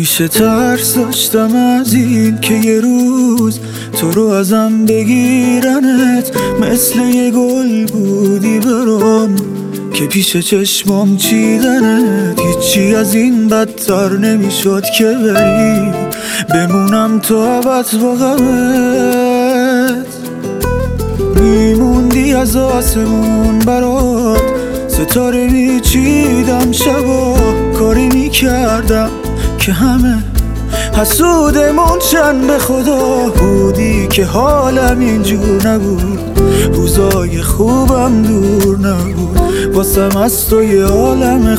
همیشه ترس داشتم از این که یه روز تو رو ازم بگیرنت، مثل یه گل بودی برام که پیش چشمام چیدنت. هیچی از این بدتر نمیشد که بری بمونم تا ابد با غمت. میموندی از آسمون برات ستاره میچیدم، شبا کاری میکردم که همه حسودمون چند به خدا بودی که حالم اینجور نبود، روزای خوبم دور نبود، واسم از تو یه عالم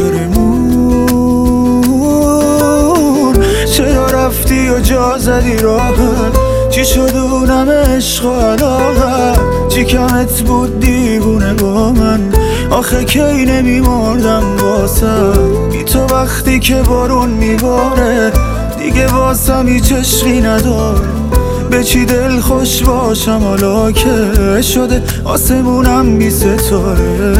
خاطرمون. چرا رفتی و جا زدی راحت؟ چی شد اونم عشق و علاقت؟ چی کمت بود دیوونه با من؟ آخه کی نمیمردم واسه بی تو وقتی که بارون میباره دیگه واسم هیچ عشقی نداره. به چی دل خوش باشم حالا که شده آسمونم بی ستاره.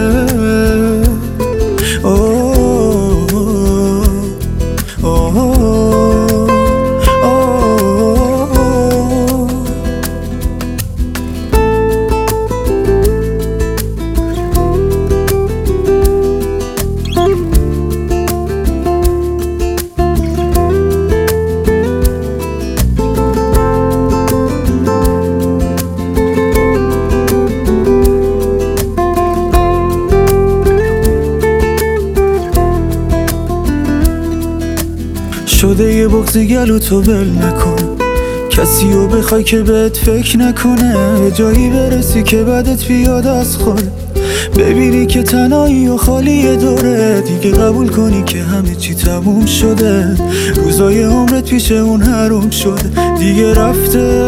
شده یه بغض گلو تو ول نکن، کسی رو بخوای که بهت فکر نکنه، جایی برسی که بدت بیاد از خود، ببینی که تنهایی و خالی دوره، دیگه قبول کنی که همه چی تموم شده، روزای عمرت پیش اون حروم شده، دیگه رفته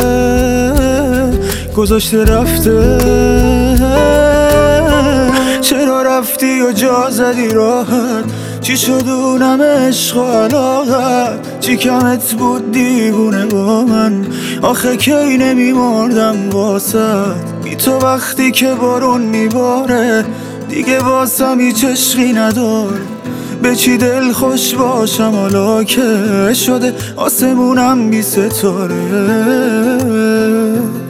گذاشته رفته. چرا رفتی و جا زدی راحت؟ چی شد اونم عشق و علاقت؟ چی کمت بود دیوونه با من؟ آخه کی نمیمردم واسه بی تو وقتی که بارون میباره دیگه واسم هیچ عشقی نداره. به چی دل خوش باشم حالا که شده آسمونم بی ستاره.